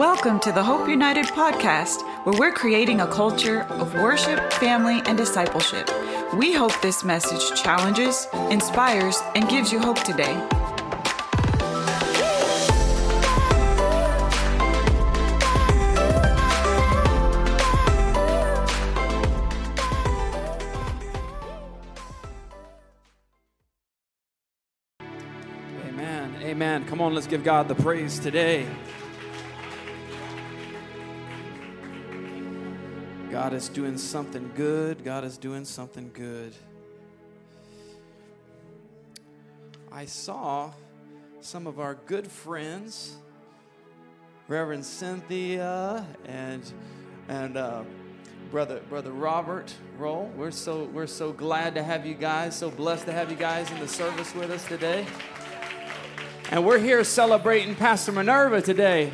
Welcome to the Hope United podcast, where we're creating a culture of worship, family, and discipleship. We hope this message challenges, inspires, and gives you hope today. Amen. Amen. Come on, let's give God the praise today. God is doing something good. God is doing something good. I saw some of our good friends, Reverend Cynthia and Brother Robert Roll. We're so glad to have you guys, so blessed to have you guys in the service with us today. And we're here celebrating Pastor Minerva today.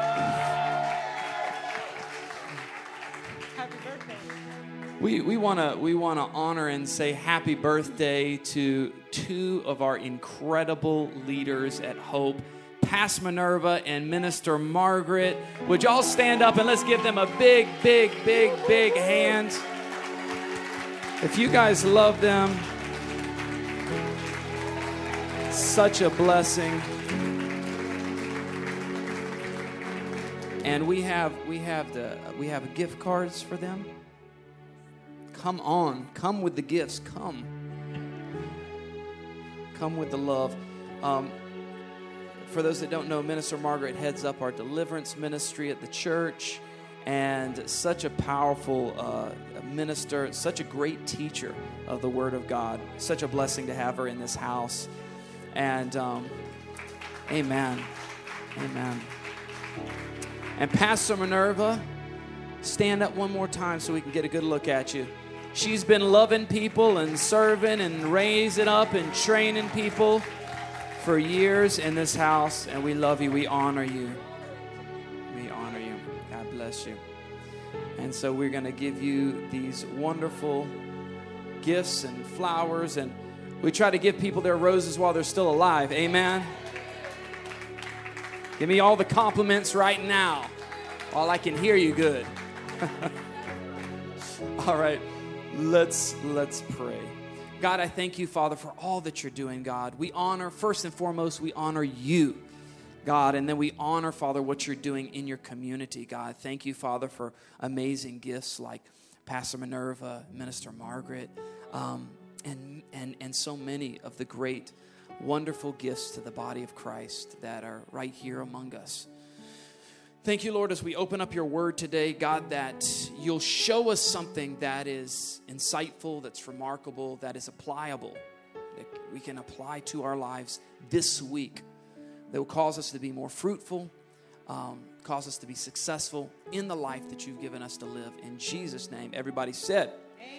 We want to honor and say happy birthday to two of our incredible leaders at Hope, Pastor Minerva and Minister Margaret. Would y'all stand up and let's give them a big hand. If you guys love them, such a blessing. And we have gift cards for them. Come on. Come with the gifts. Come with the love. For those that don't know, Minister Margaret heads up our deliverance ministry at the church, and such a powerful minister, such a great teacher of the Word of God. Such a blessing to have her in this house. And amen. Amen. And Pastor Minerva, stand up one more time so we can get a good look at you. She's been loving people and serving and raising up and training people for years in this house, and we love you. We honor you. We honor you. God bless you. And so we're going to give you these wonderful gifts and flowers, and we try to give people their roses while they're still alive. Amen. Give me all the compliments right now while I can hear you good. All right. Let's pray. God, I thank you, Father, for all that you're doing, God. We honor, first and foremost, we honor you, God, and then we honor, Father, what you're doing in your community, God. Thank you, Father, for amazing gifts like Pastor Minerva, Minister Margaret, and so many of the great, wonderful gifts to the body of Christ that are right here among us. Thank you, Lord, as we open up your word today, God, that you'll show us something that is insightful, that's remarkable, that is applicable, that we can apply to our lives this week, that will cause us to be more fruitful, cause us to be successful in the life that you've given us to live. In Jesus' name, everybody said,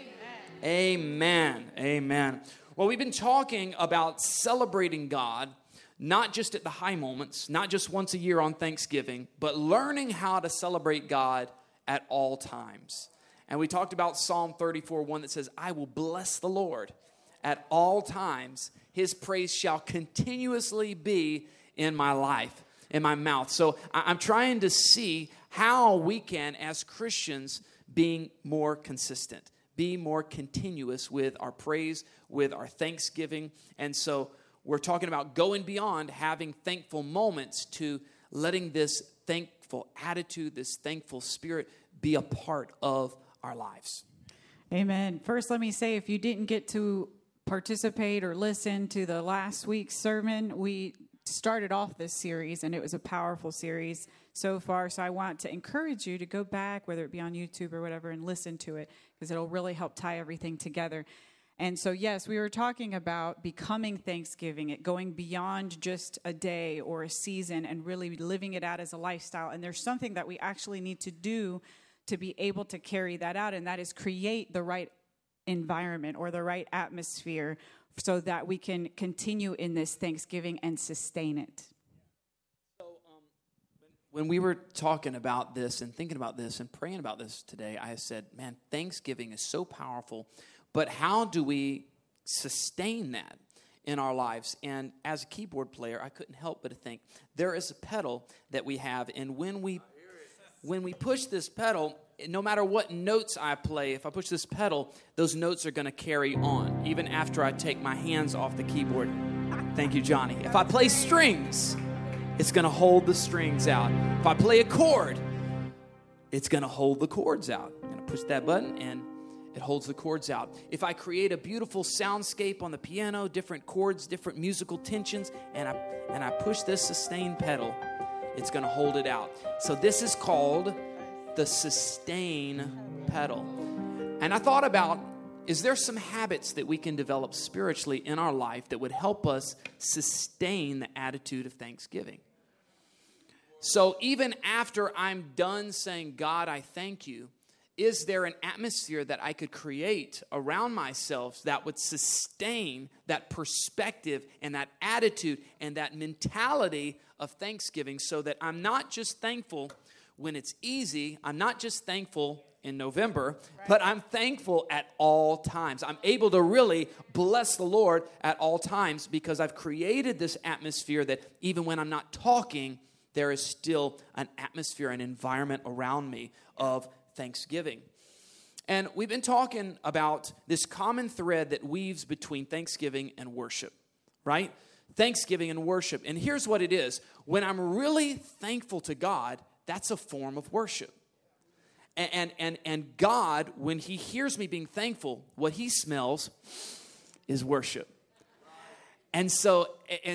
Amen. Amen. Amen. Well, we've been talking about celebrating God, not just at the high moments, not just once a year on Thanksgiving, but learning how to celebrate God at all times. And we talked about Psalm 34:1 that says, I will bless the Lord at all times. His praise shall continuously be in my life, in my mouth. So I'm trying to see how we can, as Christians, being more consistent, be more continuous with our praise, with our thanksgiving. And so we're talking about going beyond having thankful moments to letting this thankful attitude, this thankful spirit be a part of our lives. Amen. First, let me say, if you didn't get to participate or listen to the last week's sermon, we started off this series, and it was a powerful series so far. So I want to encourage you to go back, whether it be on YouTube or whatever, and listen to it, because it'll really help tie everything together. And so, yes, we were talking about becoming Thanksgiving, it going beyond just a day or a season and really living it out as a lifestyle. And there's something that we actually need to do to be able to carry that out, and that is create the right environment or the right atmosphere so that we can continue in this Thanksgiving and sustain it. So when we were talking about this and thinking about this and praying about this today, I said, man, Thanksgiving is so powerful. But how do we sustain that in our lives? And as a keyboard player, I couldn't help but to think there is a pedal that we have, and when we when we push this pedal, no matter what notes I play, if I push this pedal, those notes are going to carry on, even after I take my hands off the keyboard. Thank you, Johnny. If I play strings, it's going to hold the strings out. If I play a chord, it's going to hold the chords out. I'm going to push that button, and it holds the chords out. If I create a beautiful soundscape on the piano, different chords, different musical tensions, and I push this sustain pedal, it's going to hold it out. So this is called the sustain pedal. And I thought about, is there some habits that we can develop spiritually in our life that would help us sustain the attitude of thanksgiving? So even after I'm done saying, God, I thank you, is there an atmosphere that I could create around myself that would sustain that perspective and that attitude and that mentality of thanksgiving, so that I'm not just thankful when it's easy, I'm not just thankful in November, but I'm thankful at all times. I'm able to really bless the Lord at all times because I've created this atmosphere that even when I'm not talking, there is still an atmosphere, an environment around me of thanksgiving. And we've been talking about this common thread that weaves between thanksgiving and worship, right? Thanksgiving and worship. And here's what it is. When I'm really thankful to God, that's a form of worship. And God, when he hears me being thankful, what he smells is worship. And so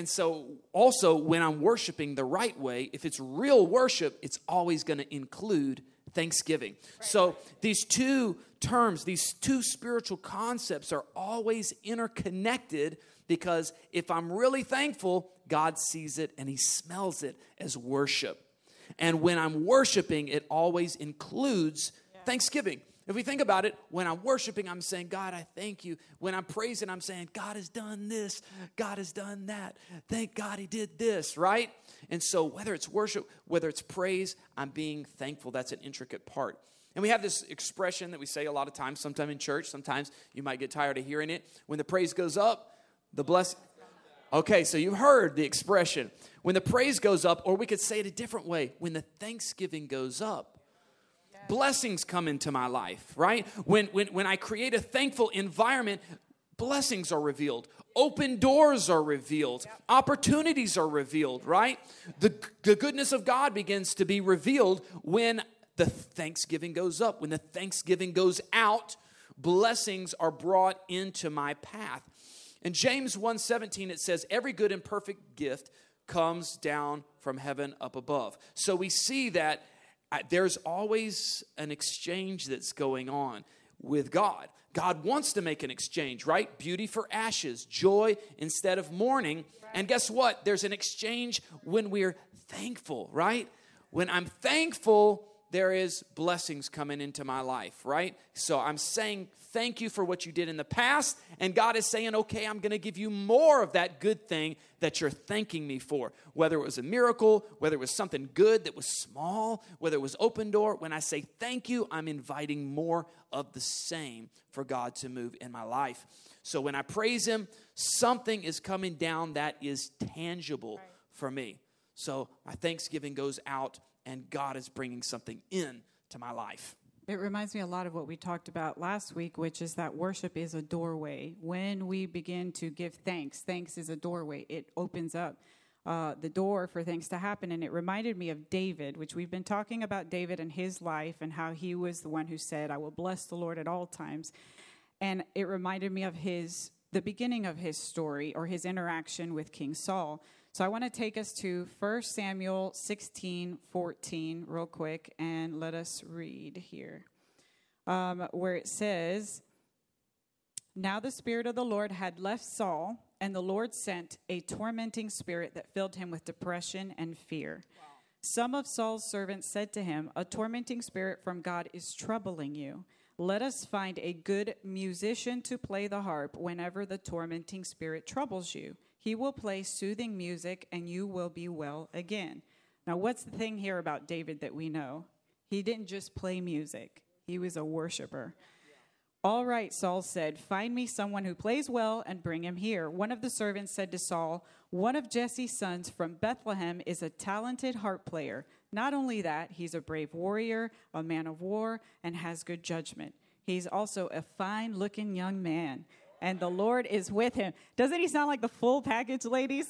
also when I'm worshiping the right way, if it's real worship, it's always going to include thanksgiving. So these two terms, these two spiritual concepts are always interconnected, because if I'm really thankful, God sees it and he smells it as worship. And when I'm worshiping, it always includes thanksgiving. If we think about it, when I'm worshiping, I'm saying, God, I thank you. When I'm praising, I'm saying, God has done this. God has done that. Thank God he did this, right? And so whether it's worship, whether it's praise, I'm being thankful. That's an intricate part. And we have this expression that we say a lot of times, sometimes in church, sometimes you might get tired of hearing it. When the praise goes up, the blessing. Okay, so you've heard the expression. When the praise goes up, or we could say it a different way, when the thanksgiving goes up, blessings come into my life, right? When I create a thankful environment, blessings are revealed. Open doors are revealed. Opportunities are revealed, right? The goodness of God begins to be revealed when the thanksgiving goes up. When the thanksgiving goes out, blessings are brought into my path. In James 1:17, it says, every good and perfect gift comes down from heaven up above. So we see that there's always an exchange that's going on with God. God wants to make an exchange, right? Beauty for ashes, joy instead of mourning. And guess what? There's an exchange when we're thankful, right? When I'm thankful, there is blessings coming into my life, right? So I'm saying thank you for what you did in the past, and God is saying, okay, I'm going to give you more of that good thing that you're thanking me for. Whether it was a miracle, whether it was something good that was small, whether it was open door. When I say thank you, I'm inviting more of the same for God to move in my life. So when I praise him, something is coming down that is tangible for me. So my thanksgiving goes out, and God is bringing something in to my life. It reminds me a lot of what we talked about last week, which is that worship is a doorway. When we begin to give thanks, thanks is a doorway. It opens up the door for things to happen. And it reminded me of David, which we've been talking about David and his life and how he was the one who said, I will bless the Lord at all times. And it reminded me of the beginning of his story, or his interaction with King Saul. So I want to take us to 1 Samuel 16:14 real quick, and let us read here, where it says, now the Spirit of the Lord had left Saul, and the Lord sent a tormenting spirit that filled him with depression and fear. Wow. Some of Saul's servants said to him, a tormenting spirit from God is troubling you. Let us find a good musician to play the harp whenever the tormenting spirit troubles you. He will play soothing music, and you will be well again. Now, what's the thing here about David that we know? He didn't just play music. He was a worshiper. "All right," Saul said, "find me someone who plays well and bring him here." One of the servants said to Saul, "One of Jesse's sons from Bethlehem is a talented harp player. Not only that, he's a brave warrior, a man of war, and has good judgment. He's also a fine-looking young man, and the Lord is with him." Doesn't he sound like the full package, ladies?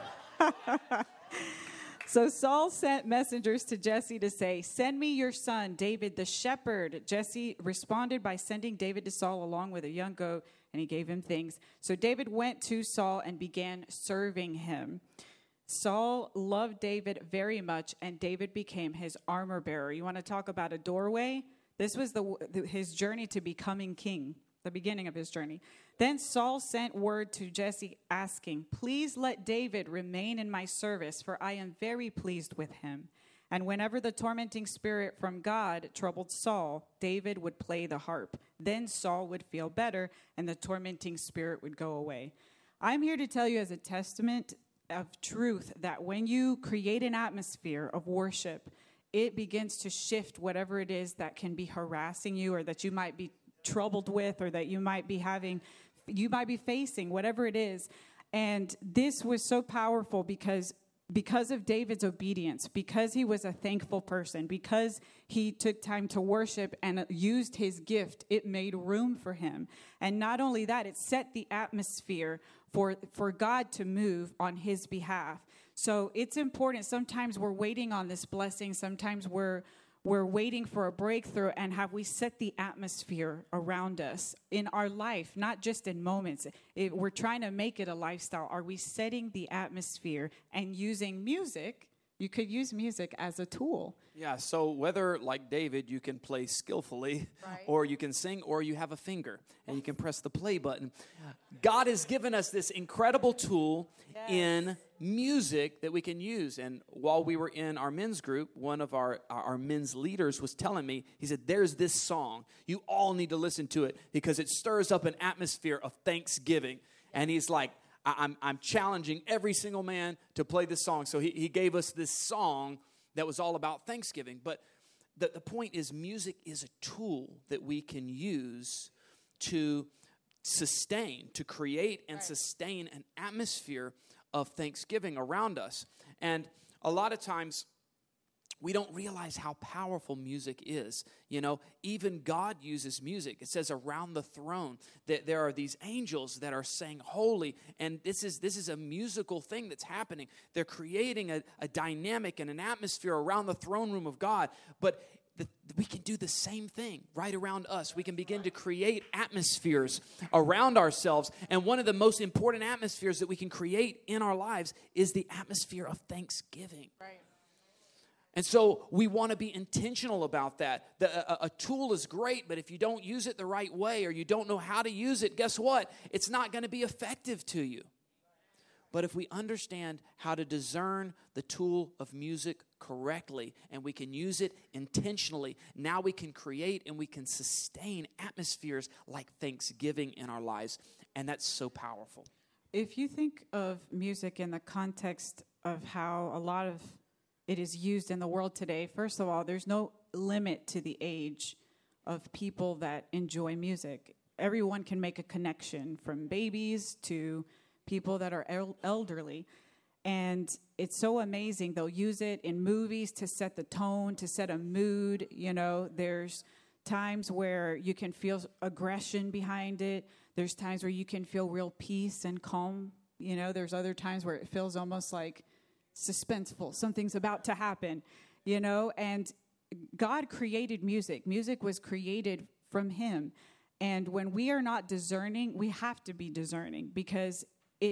So Saul sent messengers to Jesse to say, "Send me your son, David the shepherd." Jesse responded by sending David to Saul along with a young goat, and he gave him things. So David went to Saul and began serving him. Saul loved David very much, and David became his armor bearer. You want to talk about a doorway? This was his journey to becoming king, the beginning of his journey. Then Saul sent word to Jesse asking, "Please let David remain in my service, for I am very pleased with him." And whenever the tormenting spirit from God troubled Saul, David would play the harp. Then Saul would feel better, and the tormenting spirit would go away. I'm here to tell you as a testament of truth that when you create an atmosphere of worship, it begins to shift whatever it is that can be harassing you, or that you might be troubled with, or that you might be facing, whatever it is. And this was so powerful because of David's obedience, because he was a thankful person, because he took time to worship and used his gift, it made room for him. And not only that, it set the atmosphere for God to move on his behalf. So it's important. Sometimes we're waiting on this blessing. Sometimes we're waiting for a breakthrough, and have we set the atmosphere around us in our life, not just in moments? We're trying to make it a lifestyle. Are we setting the atmosphere and using music? You could use music as a tool. Yeah, so whether, like David, you can play skillfully, right, or you can sing, or you have a finger, and you can press the play button. God has given us this incredible tool in music that we can use. And while we were in our men's group, one of our men's leaders was telling me, he said, "There's this song. You all need to listen to it because it stirs up an atmosphere of thanksgiving." And he's like, I'm challenging every single man to play this song. So he gave us this song that was all about Thanksgiving. But the point is, music is a tool that we can use to sustain, to create and sustain an atmosphere of thanksgiving around us. And a lot of times, we don't realize how powerful music is. You know, even God uses music. It says around the throne that there are these angels that are saying holy, and this is a musical thing that's happening. They're creating a dynamic and an atmosphere around the throne room of God. But we can do the same thing right around us. We can begin to create atmospheres around ourselves. And one of the most important atmospheres that we can create in our lives is the atmosphere of thanksgiving. Right. And so we want to be intentional about that. A tool is great, but if you don't use it the right way, or you don't know how to use it, guess what? It's not going to be effective to you. But if we understand how to discern the tool of music correctly, and we can use it intentionally, now we can create and we can sustain atmospheres like thanksgiving in our lives. And that's so powerful. If you think of music in the context of how a lot of it is used in the world today, first of all, there's no limit to the age of people that enjoy music. Everyone can make a connection, from babies to people that are elderly. And it's so amazing. They'll use it in movies to set the tone, to set a mood. You know, there's times where you can feel aggression behind it. There's times where you can feel real peace and calm. You know, there's other times where it feels almost like suspenseful. Something's about to happen, you know, and God created music. Music was created from him. And when we are not discerning, we have to be discerning, because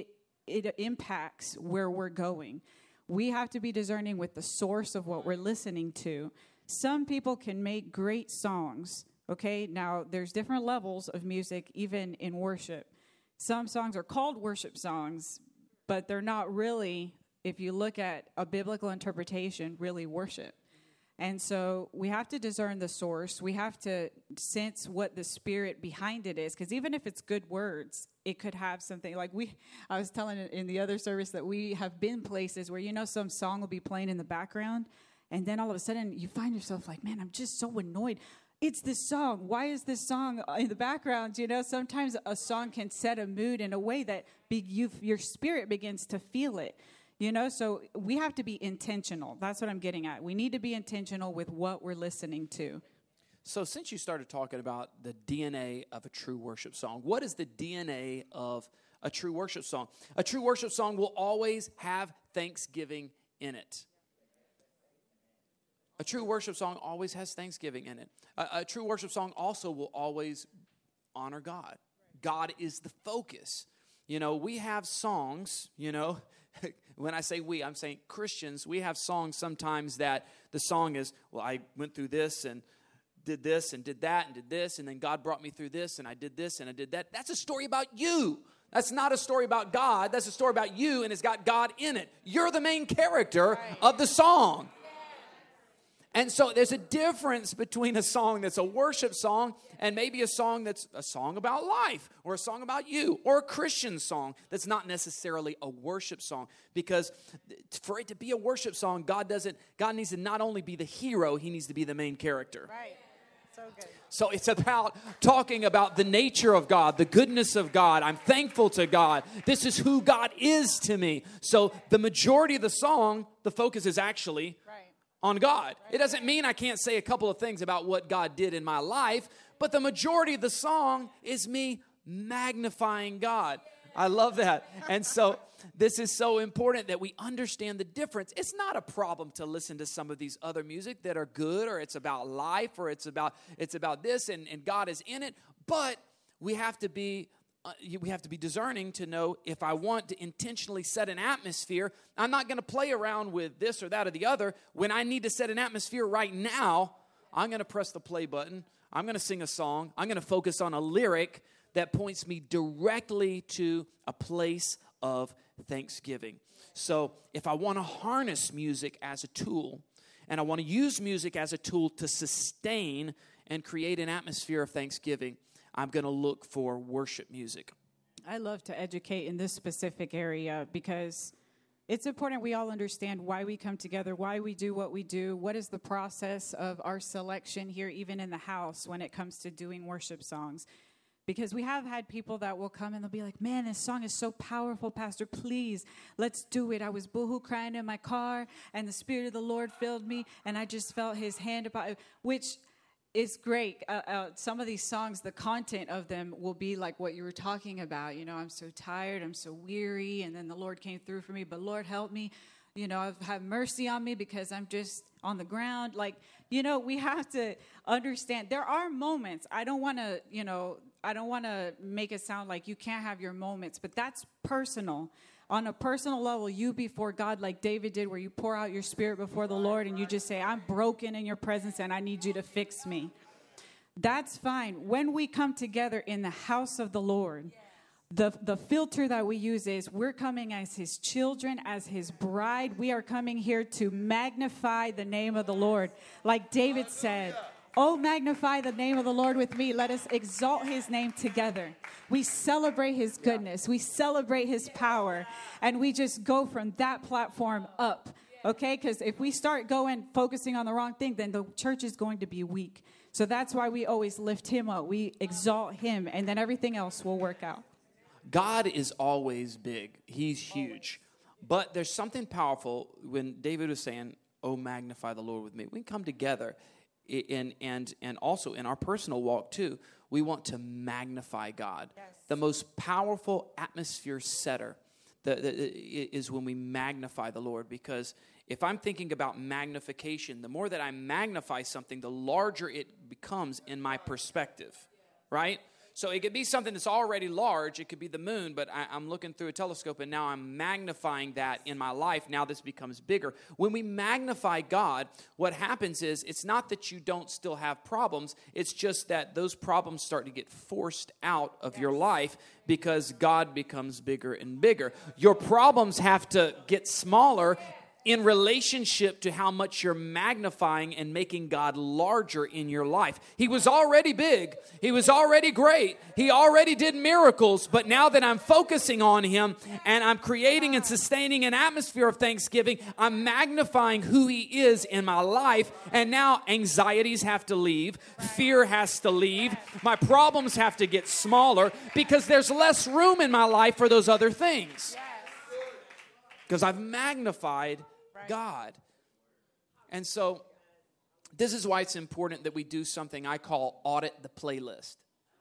it impacts where we're going. We have to be discerning with the source of what we're listening to. Some people can make great songs, okay? Now, there's different levels of music, even in worship. Some songs are called worship songs, but they're not really, if you look at a biblical interpretation, really worship. And so we have to discern the source. We have to sense what the spirit behind it is, because even if it's good words, it could have something like I was telling in the other service that we have been places where, you know, some song will be playing in the background, and then all of a sudden you find yourself like, man, I'm just so annoyed. it's this song. Why is this song in the background? You know, sometimes a song can set a mood in a way that your spirit begins to feel it. You know, so we have to be intentional. That's what I'm getting at. We need to be intentional with what we're listening to. So since you started talking about the DNA of a true worship song, what is the DNA of a true worship song? A true worship song will always have thanksgiving in it. A true worship song always has thanksgiving in it. A true worship song also will always honor God. God is the focus. You know, we have songs, you know, when I say we, I'm saying Christians, we have songs sometimes that the song is, well, I went through this and did this and did that and did this, and then God brought me through this, and I did this and I did that. That's a story about you. That's not a story about God. That's a story about you, and it's got God in it. You're the main character of the song. And so there's a difference between a song that's a worship song and maybe a song that's a song about life or a song about you or a Christian song that's not necessarily a worship song. Because for it to be a worship song, God needs to not only be the hero, he needs to be the main character. Right. So good. So it's about talking about the nature of God, the goodness of God. I'm thankful to God. This is who God is to me. So the majority of the song, the focus is actually on God. It doesn't mean I can't say a couple of things about what God did in my life, but the majority of the song is me magnifying God. I love that. And so this is so important that we understand the difference. It's not a problem to listen to some of these other music that are good, or it's about life, or it's about this and God is in it, but we have to be discerning to know if I want to intentionally set an atmosphere. I'm not going to play around with this or that or the other. When I need to set an atmosphere right now, I'm going to press the play button. I'm going to sing a song. I'm going to focus on a lyric that points me directly to a place of thanksgiving. So if I want to harness music as a tool, and I want to use music as a tool to sustain and create an atmosphere of thanksgiving, I'm going to look for worship music. I love to educate in this specific area because it's important we all understand why we come together, why we do what we do, what is the process of our selection here, even in the house, when it comes to doing worship songs. Because we have had people that will come and they'll be like, man, this song is so powerful, Pastor, please, let's do it. I was boohoo crying in my car, and the Spirit of the Lord filled me, and I just felt his hand about it, which is great. Some of these songs, the content of them will be like what you were talking about. You know, I'm so tired, I'm so weary, and then the Lord came through for me, but Lord, help me. You know, have mercy on me because I'm just on the ground. Like, you know, we have to understand there are moments. I don't want to make it sound like you can't have your moments, but that's personal. On a personal level, you before God, like David did, where you pour out your spirit before the Lord and you just say, I'm broken in your presence and I need you to fix me. That's fine. When we come together in the house of the Lord, the filter that we use is we're coming as his children, as his bride. We are coming here to magnify the name of the Lord. Like David said, oh, magnify the name of the Lord with me. Let us exalt his name together. We celebrate his goodness. We celebrate his power. And we just go from that platform up. Okay? Because if we start focusing on the wrong thing, then the church is going to be weak. So that's why we always lift him up. We exalt him. And then everything else will work out. God is always big. He's huge. But there's something powerful when David was saying, oh, magnify the Lord with me. We can come together. And also in our personal walk too, we want to magnify God. Yes. The most powerful atmosphere setter is when we magnify the Lord, because if I'm thinking about magnification, the more that I magnify something, the larger it becomes in my perspective, right? So it could be something that's already large. It could be the moon, but I'm looking through a telescope, and now I'm magnifying that in my life. Now this becomes bigger. When we magnify God, what happens is it's not that you don't still have problems. It's just that those problems start to get forced out of your life because God becomes bigger and bigger. Your problems have to get smaller in relationship to how much you're magnifying and making God larger in your life. He was already big. He was already great. He already did miracles. But now that I'm focusing on him and I'm creating and sustaining an atmosphere of thanksgiving, I'm magnifying who he is in my life. And now anxieties have to leave. Fear has to leave. My problems have to get smaller because there's less room in my life for those other things. Because I've magnified God. And so this is why it's important that we do something I call audit the playlist.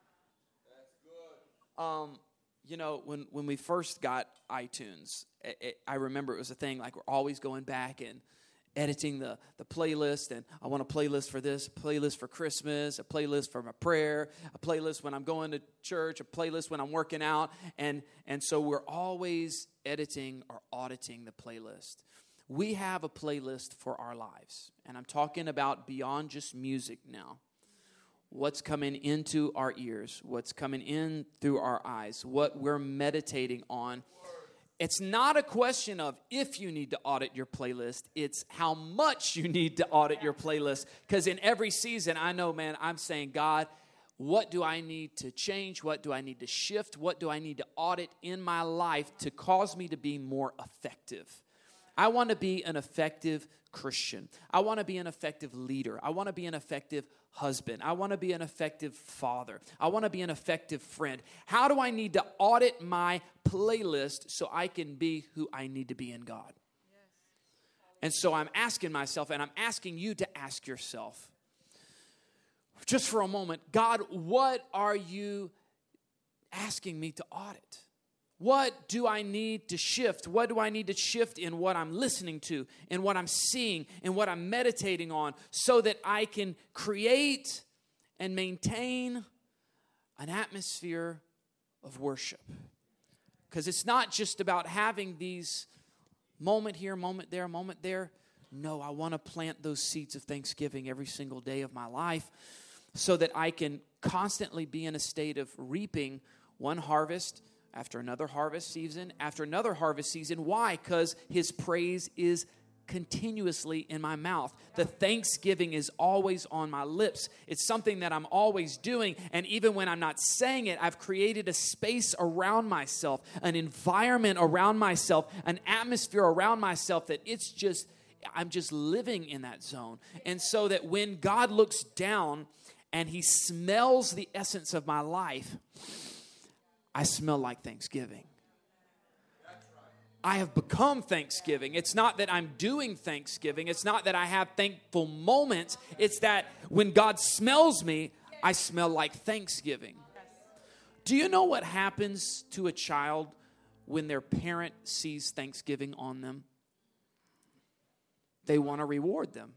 You know, when we first got iTunes, I remember it was a thing like we're always going back and editing the playlist, and I want a playlist for this, a playlist for Christmas, a playlist for my prayer, a playlist when I'm going to church, a playlist when I'm working out, and so we're always editing or auditing the playlist. We have a playlist for our lives, and I'm talking about beyond just music now. What's coming into our ears, what's coming in through our eyes, what we're meditating on. It's not a question of if you need to audit your playlist. It's how much you need to audit your playlist. Because in every season, I know, man, I'm saying, God, what do I need to change? What do I need to shift? What do I need to audit in my life to cause me to be more effective? I want to be an effective Christian. I want to be an effective leader. I want to be an effective husband. I want to be an effective father. I want to be an effective friend. How do I need to audit my playlist so I can be who I need to be in God? Yes. And so I'm asking myself, and I'm asking you to ask yourself, just for a moment, God, what are you asking me to audit? What do I need to shift? What do I need to shift in what I'm listening to, in what I'm seeing, in what I'm meditating on, so that I can create and maintain an atmosphere of worship? Because it's not just about having these moment here, moment there, moment there. No, I want to plant those seeds of thanksgiving every single day of my life so that I can constantly be in a state of reaping one harvest after another harvest season, after another harvest season. Why? Because his praise is continuously in my mouth. The thanksgiving is always on my lips. It's something that I'm always doing. And even when I'm not saying it, I've created a space around myself, an environment around myself, an atmosphere around myself that it's just, I'm just living in that zone. And so that when God looks down and he smells the essence of my life, I smell like Thanksgiving. I have become Thanksgiving. It's not that I'm doing Thanksgiving. It's not that I have thankful moments. It's that when God smells me, I smell like Thanksgiving. Do you know what happens to a child when their parent sees Thanksgiving on them? They want to reward them.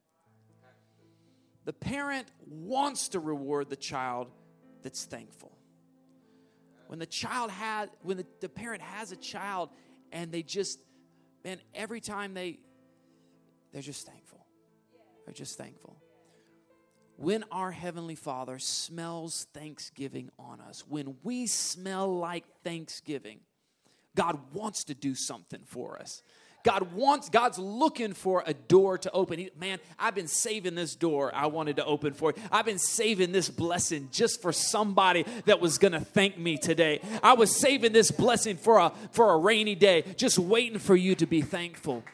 The parent wants to reward the child that's thankful. When the parent has a child and they just, man, every time they're just thankful. They're just thankful. When our Heavenly Father smells thanksgiving on us, when we smell like Thanksgiving, God wants to do something for us. God's looking for a door to open. Man, I've been saving this door I wanted to open for you. I've been saving this blessing just for somebody that was going to thank me today. I was saving this blessing for a rainy day, just waiting for you to be thankful.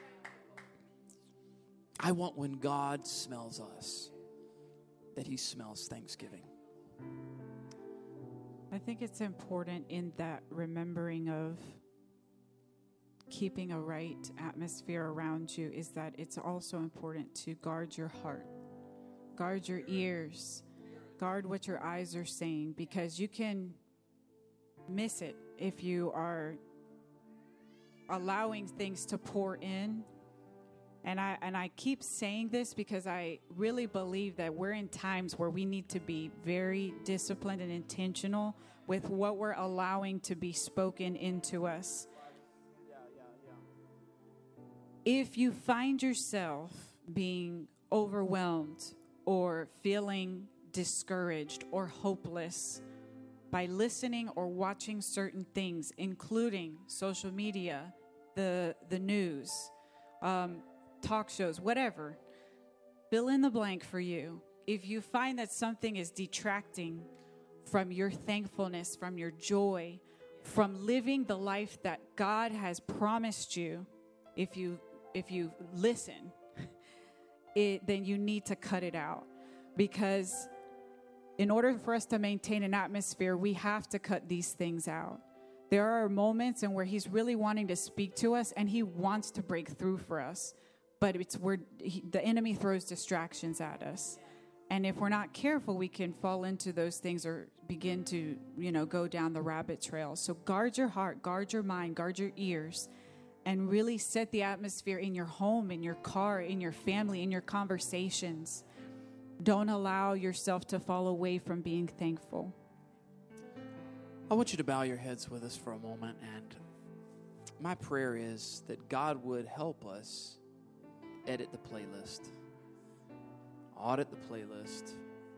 I want when God smells us, that he smells thanksgiving. I think it's important in that remembering of keeping a right atmosphere around you is that it's also important to guard your heart, guard your ears, guard what your eyes are saying, because you can miss it if you are allowing things to pour in. And I keep saying this because I really believe that we're in times where we need to be very disciplined and intentional with what we're allowing to be spoken into us. If you find yourself being overwhelmed or feeling discouraged or hopeless by listening or watching certain things, including social media, the news, talk shows, whatever. Fill in the blank for you. If you find that something is detracting from your thankfulness, from your joy, from living the life that God has promised you, if you listen, then you need to cut it out. Because in order for us to maintain an atmosphere, we have to cut these things out. There are moments in where he's really wanting to speak to us, and he wants to break through for us. But it's where the enemy throws distractions at us. And if we're not careful, we can fall into those things or begin to, go down the rabbit trail. So guard your heart, guard your mind, guard your ears, and really set the atmosphere in your home, in your car, in your family, in your conversations. Don't allow yourself to fall away from being thankful. I want you to bow your heads with us for a moment. And my prayer is that God would help us edit the playlist. Audit the playlist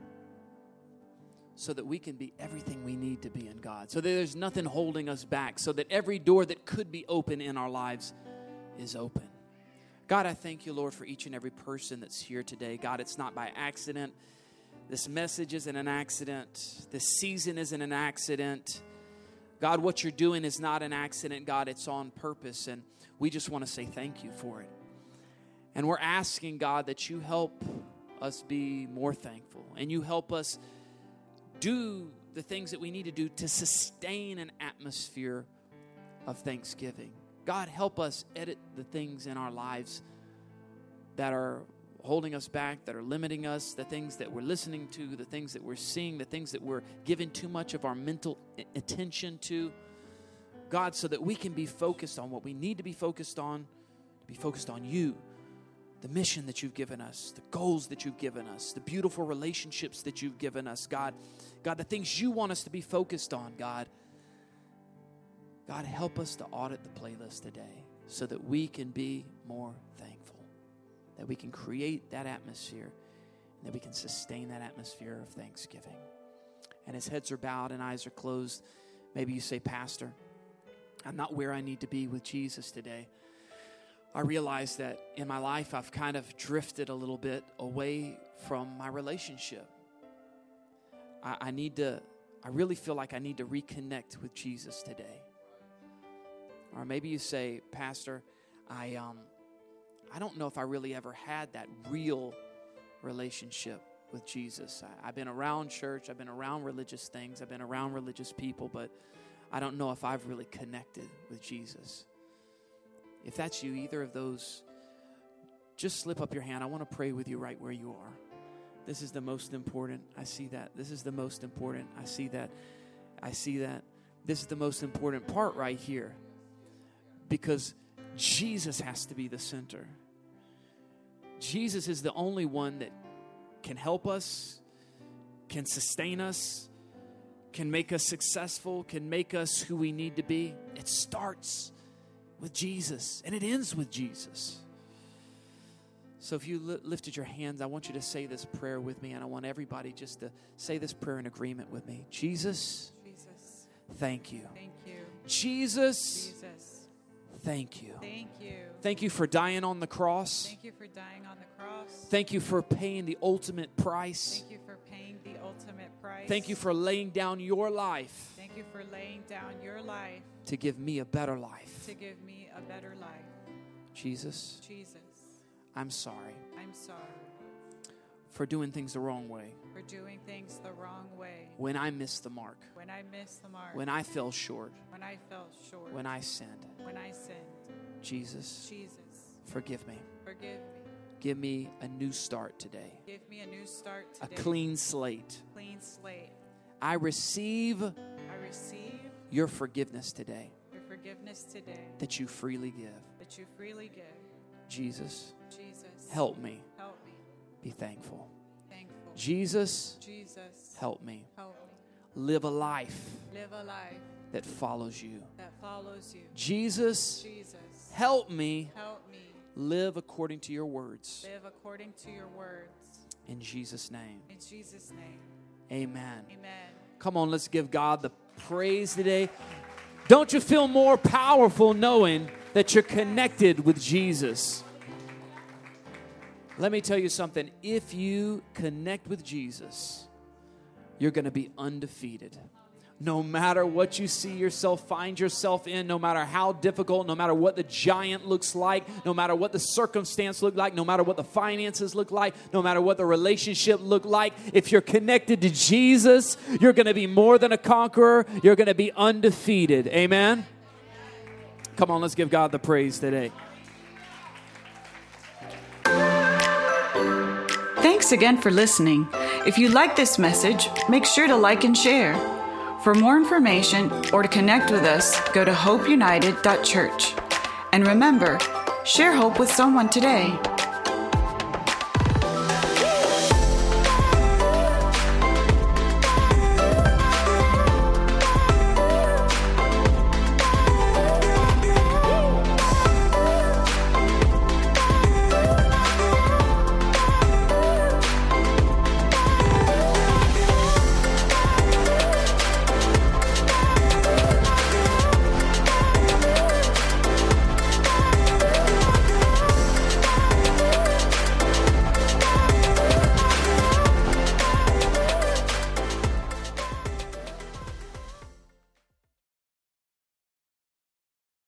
so that we can be everything we need to be in God, so that there's nothing holding us back, so that every door that could be open in our lives is open. God, I thank you, Lord, for each and every person that's here today. God, it's not by accident. This message isn't an accident. This season isn't an accident. God, what you're doing is not an accident. God, it's on purpose, and we just want to say thank you for it. And we're asking, God, that you help us be more thankful, and you help us do the things that we need to do to sustain an atmosphere of thanksgiving. God, help us edit the things in our lives that are holding us back, that are limiting us, the things that we're listening to, the things that we're seeing, the things that we're giving too much of our mental attention to. God, so that we can be focused on what we need to be focused on you. The mission that you've given us, the goals that you've given us, the beautiful relationships that you've given us, God, the things you want us to be focused on, God, help us to audit the playlist today so that we can be more thankful, that we can create that atmosphere, and that we can sustain that atmosphere of thanksgiving. And as heads are bowed and eyes are closed, maybe you say, Pastor, I'm not where I need to be with Jesus today. I realize that in my life I've kind of drifted a little bit away from my relationship. I really feel like I need to reconnect with Jesus today. Or maybe you say, Pastor, I don't know if I really ever had that real relationship with Jesus. I've been around church, I've been around religious things, I've been around religious people, but I don't know if I've really connected with Jesus. If that's you, either of those, just slip up your hand. I want to pray with you right where you are. This is the most important. I see that. This is the most important. I see that. I see that. This is the most important part right here. Because Jesus has to be the center. Jesus is the only one that can help us, can sustain us, can make us successful, can make us who we need to be. It starts with Jesus, and it ends with Jesus. So if you lifted your hands, I want you to say this prayer with me, and I want everybody just to say this prayer in agreement with me. Jesus, thank you. Thank you. Jesus, thank you. Thank you. Thank you for dying on the cross. Thank you for dying on the cross. Thank you for paying the ultimate price. Thank you for paying the ultimate price. Thank you for laying down your life. Thank you for laying down your life to give me a better life. To give me a better life. Jesus, I'm sorry. I'm sorry. For doing things the wrong way. For doing things the wrong way. When I missed the mark. When I missed the mark. When I fell short. When I fell short. When I sinned. When I sinned. Jesus, forgive me. Forgive me. Give me a new start today. Give me a new start today. A clean slate. Clean slate. I receive your forgiveness today. Your forgiveness today. That you freely give. That you freely give. Jesus, help me. Help me. Be thankful. Thankful. Jesus, help me. Help me. Live a life. Live a life that follows you. That follows you. Jesus, help me. Help me. Live according to your words. Live according to your words. In Jesus' name. In Jesus' name. Amen. Amen. Come on, let's give God the praise today. Don't you feel more powerful knowing that you're connected with Jesus? Let me tell you something. If you connect with Jesus, you're going to be undefeated. No matter what you see yourself, find yourself in, no matter how difficult, no matter what the giant looks like, no matter what the circumstance look like, no matter what the finances look like, no matter what the relationship look like, if you're connected to Jesus, you're going to be more than a conqueror. You're going to be undefeated. Amen? Come on, let's give God the praise today. Thanks again for listening. If you like this message, make sure to like and share. For more information or to connect with us, go to hopeunited.church. And remember, share hope with someone today.